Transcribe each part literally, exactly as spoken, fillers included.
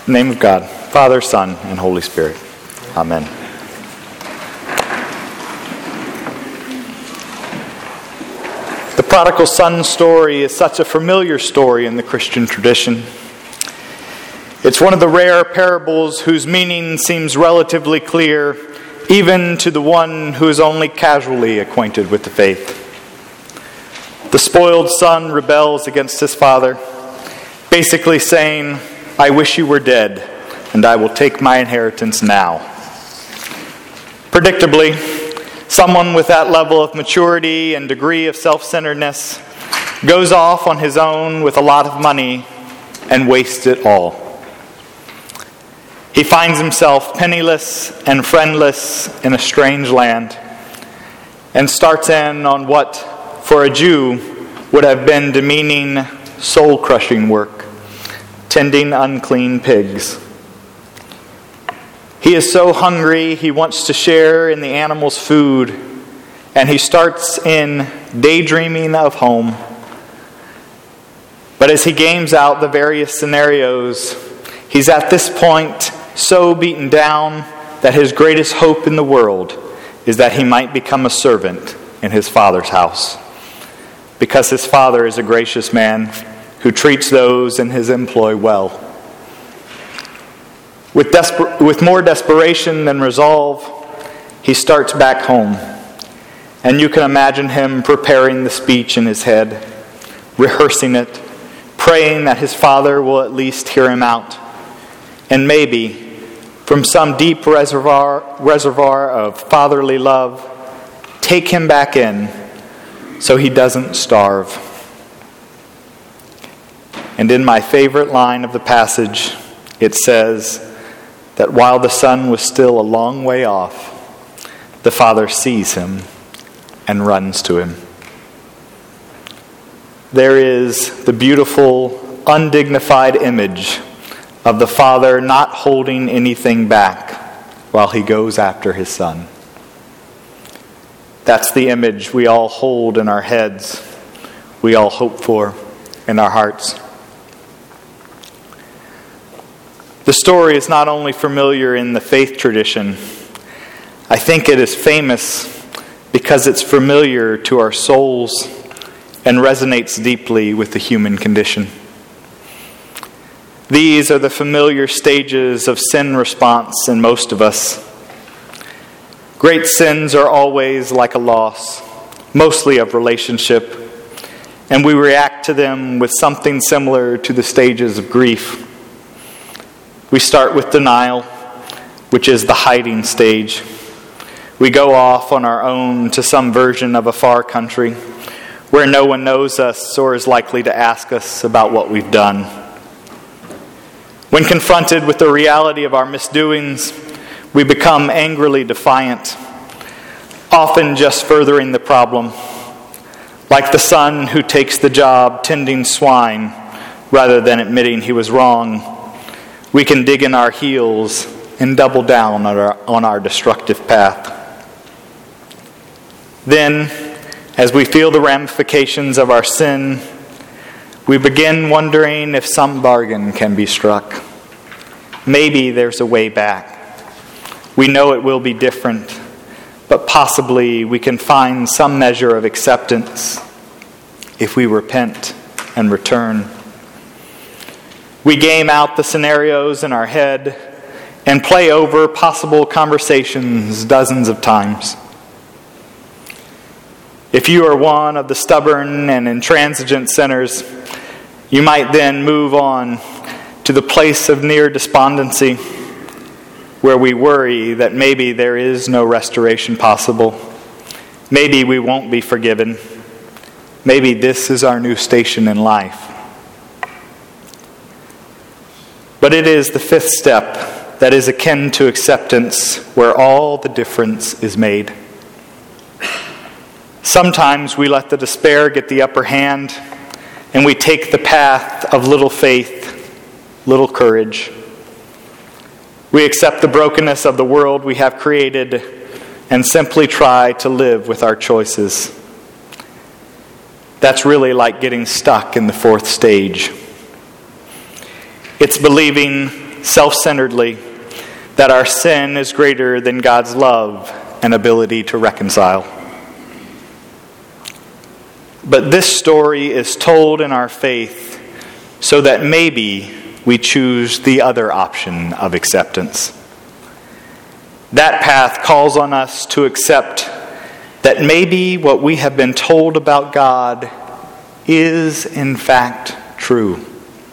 In the name of God, Father, Son, and Holy Spirit. Amen. The prodigal son story is such a familiar story in the Christian tradition. It's one of the rare parables whose meaning seems relatively clear, even to the one who is only casually acquainted with the faith. The spoiled son rebels against his father, basically saying, "I wish you were dead, and I will take my inheritance now." Predictably, someone with that level of maturity and degree of self-centeredness goes off on his own with a lot of money and wastes it all. He finds himself penniless and friendless in a strange land and starts in on what, for a Jew, would have been demeaning, soul-crushing work, tending unclean pigs. He is so hungry he wants to share in the animals' food, and he starts in daydreaming of home. But as he games out the various scenarios, he's at this point so beaten down that his greatest hope in the world is that he might become a servant in his father's house, because his father is a gracious man who treats those in his employ well. With, desper- with more desperation than resolve, he starts back home. And you can imagine him preparing the speech in his head, rehearsing it, praying that his father will at least hear him out. And maybe, from some deep reservoir, reservoir of fatherly love, take him back in so he doesn't starve. And in my favorite line of the passage, it says that while the son was still a long way off, the father sees him and runs to him. There is the beautiful, undignified image of the father not holding anything back while he goes after his son. That's the image we all hold in our heads, we all hope for in our hearts. The story is not only familiar in the faith tradition, I think it is famous because it's familiar to our souls and resonates deeply with the human condition. These are the familiar stages of sin response in most of us. Great sins are always like a loss, mostly of relationship, and we react to them with something similar to the stages of grief. We start with denial, which is the hiding stage. We go off on our own to some version of a far country where no one knows us or is likely to ask us about what we've done. When confronted with the reality of our misdoings, we become angrily defiant, often just furthering the problem. Like the son who takes the job tending swine rather than admitting he was wrong, we can dig in our heels and double down on our, on our destructive path. Then, as we feel the ramifications of our sin, we begin wondering if some bargain can be struck. Maybe there's a way back. We know it will be different, but possibly we can find some measure of acceptance if we repent and return. We game out the scenarios in our head and play over possible conversations dozens of times. If you are one of the stubborn and intransigent sinners, you might then move on to the place of near despondency, where we worry that maybe there is no restoration possible. Maybe we won't be forgiven. Maybe this is our new station in life. But it is the fifth step that is akin to acceptance, where all the difference is made. Sometimes we let the despair get the upper hand, and we take the path of little faith, little courage. We accept the brokenness of the world we have created and simply try to live with our choices. That's really like getting stuck in the fourth stage. It's believing, self-centeredly, that our sin is greater than God's love and ability to reconcile. But this story is told in our faith so that maybe we choose the other option of acceptance. That path calls on us to accept that maybe what we have been told about God is in fact true.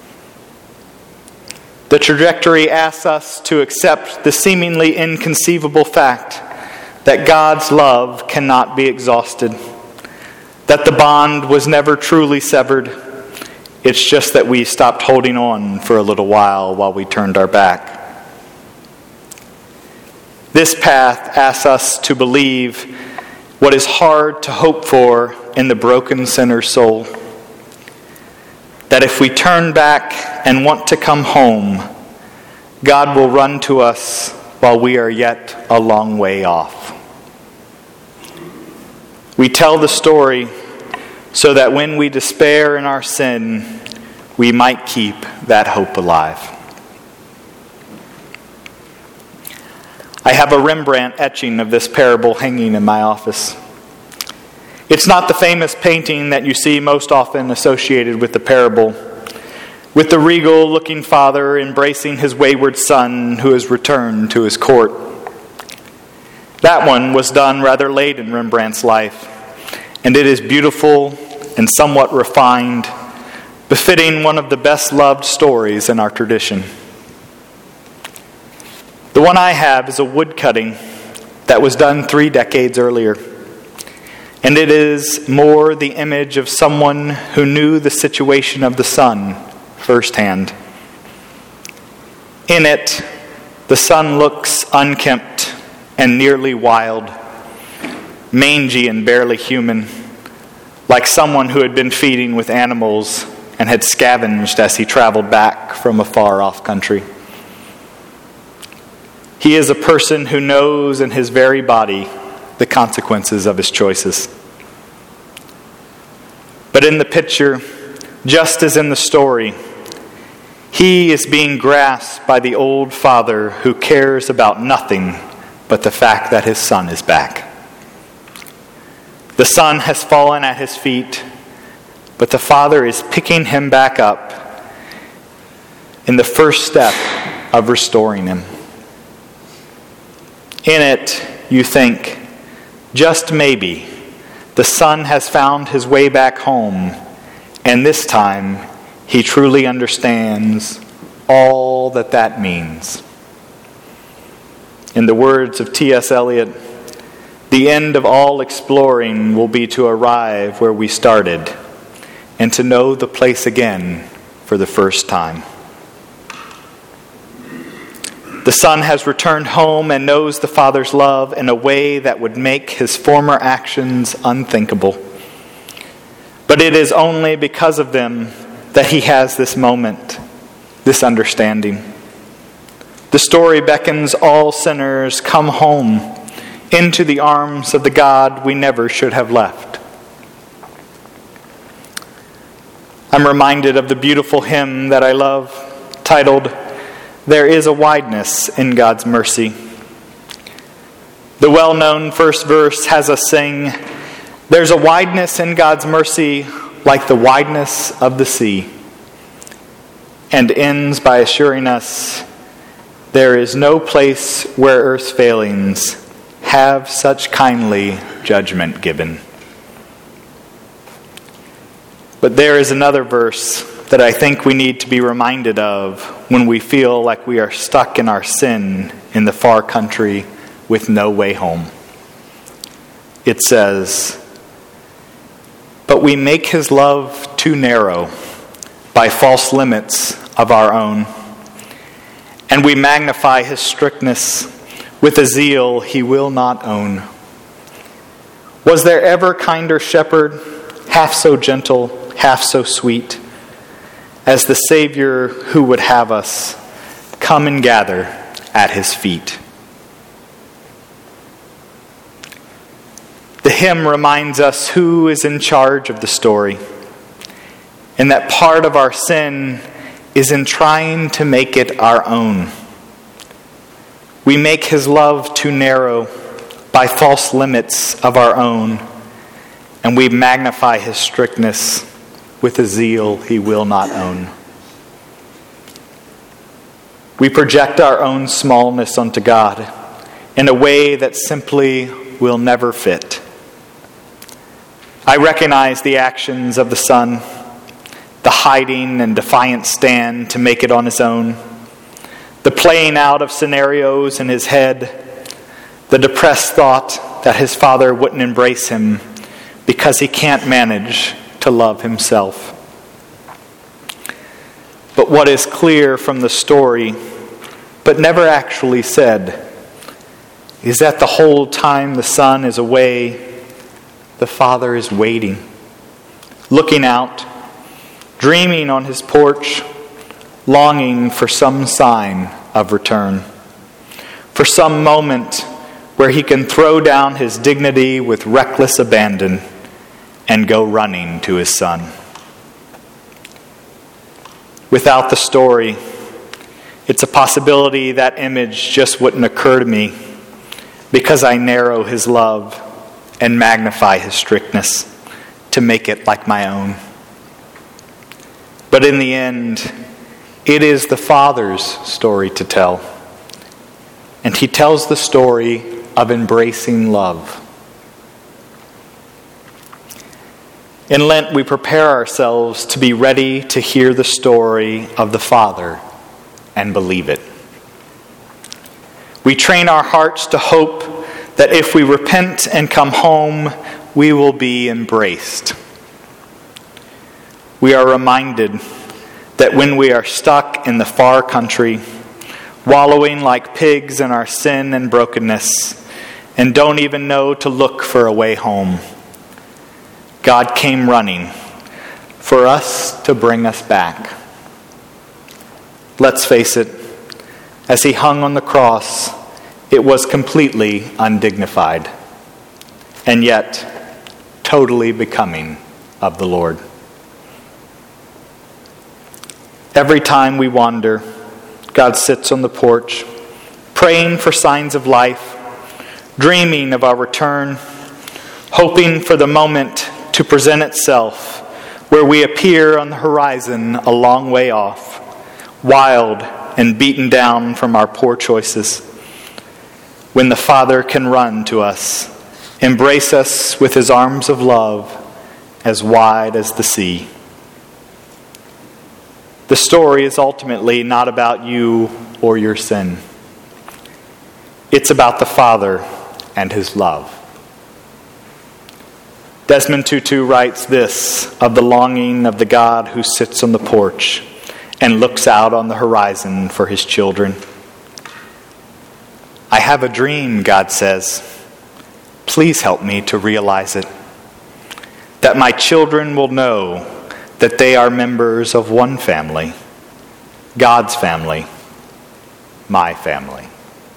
The trajectory asks us to accept the seemingly inconceivable fact that God's love cannot be exhausted, that the bond was never truly severed. It's just that we stopped holding on for a little while while we turned our back. This path asks us to believe what is hard to hope for in the broken sinner's soul. That if we turn back and want to come home, God will run to us while we are yet a long way off. We tell the story so that when we despair in our sin, we might keep that hope alive. I have a Rembrandt etching of this parable hanging in my office. It's not the famous painting that you see most often associated with the parable, with the regal-looking father embracing his wayward son who has returned to his court. That one was done rather late in Rembrandt's life, and it is beautiful and somewhat refined, befitting one of the best-loved stories in our tradition. The one I have is a woodcutting that was done three decades earlier, and it is more the image of someone who knew the situation of the son firsthand. In it, the son looks unkempt and nearly wild, mangy and barely human, like someone who had been feeding with animals and had scavenged as he traveled back from a far-off country. He is a person who knows in his very body the consequences of his choices. But in the picture, just as in the story, he is being grasped by the old father who cares about nothing but the fact that his son is back. The son has fallen at his feet, but the father is picking him back up in the first step of restoring him. In it, you think, just maybe, the son has found his way back home, and this time he truly understands all that that means. In the words of T S Eliot, the end of all exploring will be to arrive where we started and to know the place again for the first time. The son has returned home and knows the father's love in a way that would make his former actions unthinkable. But it is only because of them that he has this moment, this understanding. The story beckons all sinners, come home into the arms of the God we never should have left. I'm reminded of the beautiful hymn that I love, titled, "There is a Wideness in God's Mercy." The well-known first verse has us sing, "There's a wideness in God's mercy like the wideness of the sea," and ends by assuring us, "There is no place where earth's failings have such kindly judgment given." But there is another verse that I think we need to be reminded of when we feel like we are stuck in our sin in the far country with no way home. It says, "But we make his love too narrow by false limits of our own, and we magnify his strictness with a zeal he will not own. Was there ever kinder shepherd, half so gentle, half so sweet, as the Savior who would have us come and gather at his feet?" The hymn reminds us who is in charge of the story, and that part of our sin is in trying to make it our own. We make his love too narrow by false limits of our own, and we magnify his strictness with a zeal he will not own. We project our own smallness onto God in a way that simply will never fit. I recognize the actions of the Son, the hiding and defiant stand to make it on his own, the playing out of scenarios in his head, the depressed thought that his Father wouldn't embrace him because he can't manage to love himself. But what is clear from the story, but never actually said, is that the whole time the Son is away, the Father is waiting, looking out, dreaming on his porch, longing for some sign of return, for some moment where he can throw down his dignity with reckless abandon and go running to his Son. Without the story, it's a possibility that image just wouldn't occur to me because I narrow his love and magnify his strictness to make it like my own. But in the end, it is the Father's story to tell. And he tells the story of embracing love. In Lent, we prepare ourselves to be ready to hear the story of the Father and believe it. We train our hearts to hope that if we repent and come home, we will be embraced. We are reminded that when we are stuck in the far country, wallowing like pigs in our sin and brokenness, and don't even know to look for a way home, God came running for us to bring us back. Let's face it, as he hung on the cross, it was completely undignified, and yet totally becoming of the Lord. Every time we wander, God sits on the porch, praying for signs of life, dreaming of our return, hoping for the moment to present itself where we appear on the horizon a long way off, wild and beaten down from our poor choices, when the Father can run to us, embrace us with his arms of love as wide as the sea. The story is ultimately not about you or your sin. It's about the Father and his love. Desmond Tutu writes this of the longing of the God who sits on the porch and looks out on the horizon for his children. I have a dream, God says. Please help me to realize it. That my children will know that they are members of one family, God's family, my family.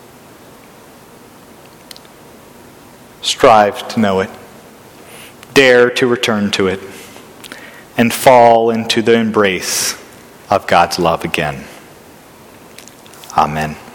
Strive to know it. Dare to return to it and fall into the embrace of God's love again. Amen.